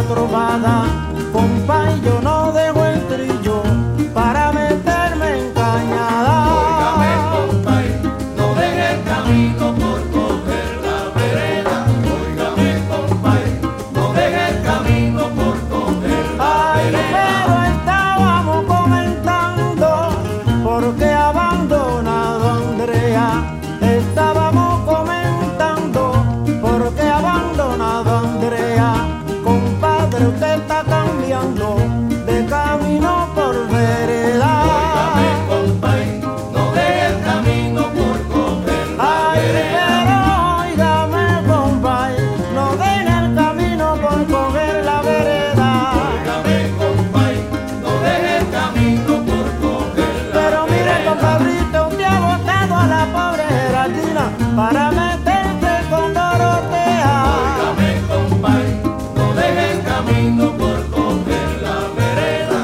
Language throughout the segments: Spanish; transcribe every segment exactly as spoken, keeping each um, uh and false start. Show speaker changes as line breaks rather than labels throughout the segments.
trovada, compay, yo no dejo el trillo para meterme en cañada.
Óigame, compay, no deje el camino por coger la vereda. Óigame, compay, no deje el camino por coger la
Ay,
vereda.
pero estábamos comentando por qué ha abandonado a Andrea. Estábamos comentando por qué ha abandonado a Andrea. Compadre, usted está cambiando de camino por vereda.
Óigame, compay, no deje el camino por coger la
Ay,
vereda.
pero óigame, compay, no deje el camino por coger la vereda.
Óigame, compay, no deje el camino por coger la
Pero mire,
vereda.
compadrito, usted ha botado a la pobre Geraldina para meterse con Dorotea.
Óigame, compay, no deje el camino por coger la vereda.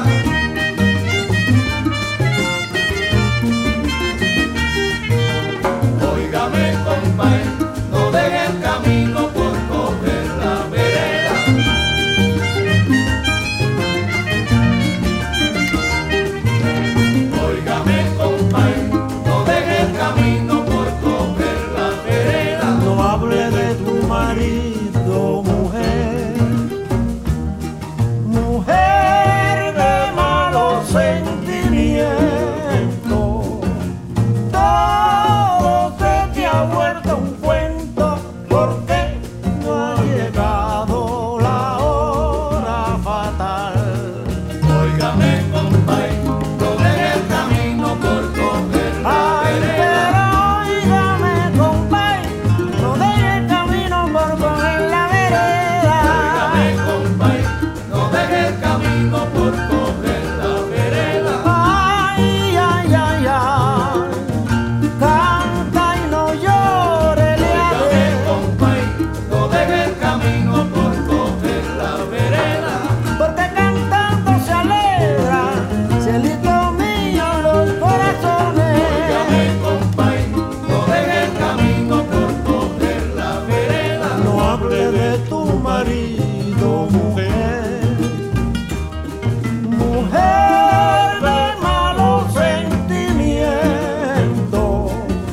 Óigame, compay, no deje el camino por coger la vereda. Óigame, compay, no deje el camino por coger la vereda.
No hable de tu marido, mujer, mujer de malos sentimientos. Todo se te ha vuelto un cuento porque no ha llegado la hora fatal.
Óigame, compay, no deje el camino por coger la
Ay,
vereda.
pero óigame, compay, no deje el camino por coger la vereda.
Óigame, compay, no deje el camino por coger la vereda.
Ay, ay, ay, ay, canta y no llore, le
Óigame,
haré,
compay, no deje el camino por coger la vereda.
porque cantando se alegra, cielito mío, los corazones.
Óigame, compay, no deje el camino por coger la vereda.
No hable de tu marido, mujer, mujer de malos sentimientos.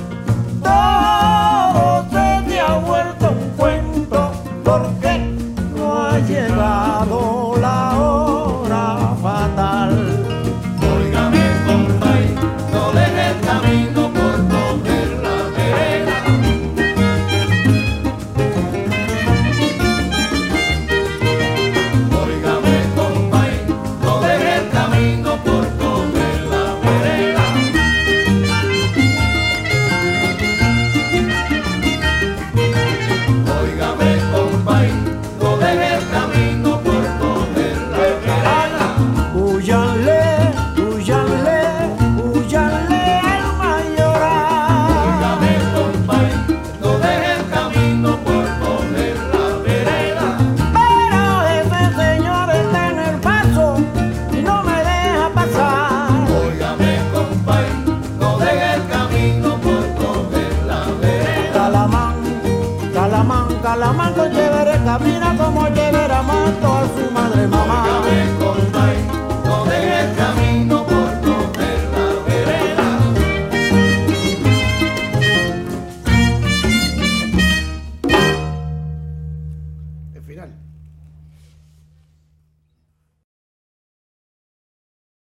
Todo se te ha vuelto un cuento porque no ha llegado la hora fatal.
Óigame, compay, no deje el camino por coger la vereda. Óigame, compay, no deje el camino por coger la vereda. Óigame, compay, no deje el camino